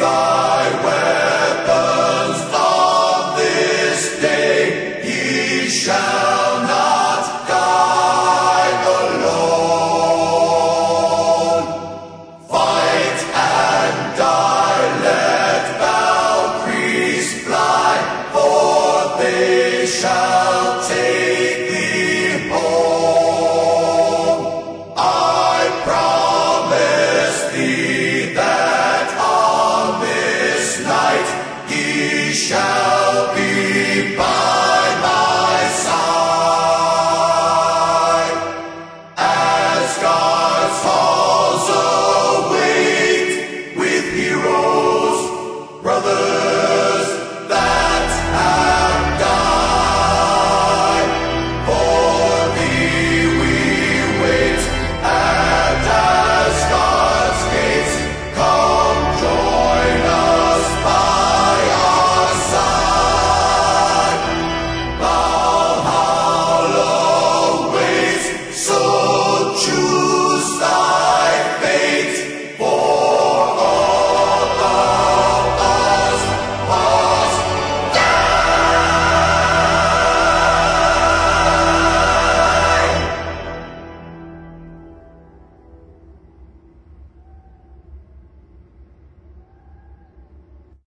thy weapons on this day. Ye shall not die alone. Fight and die, let Valkyries fly, for they shall take thee home. I promise thee that on this night ye shall be by my side, as God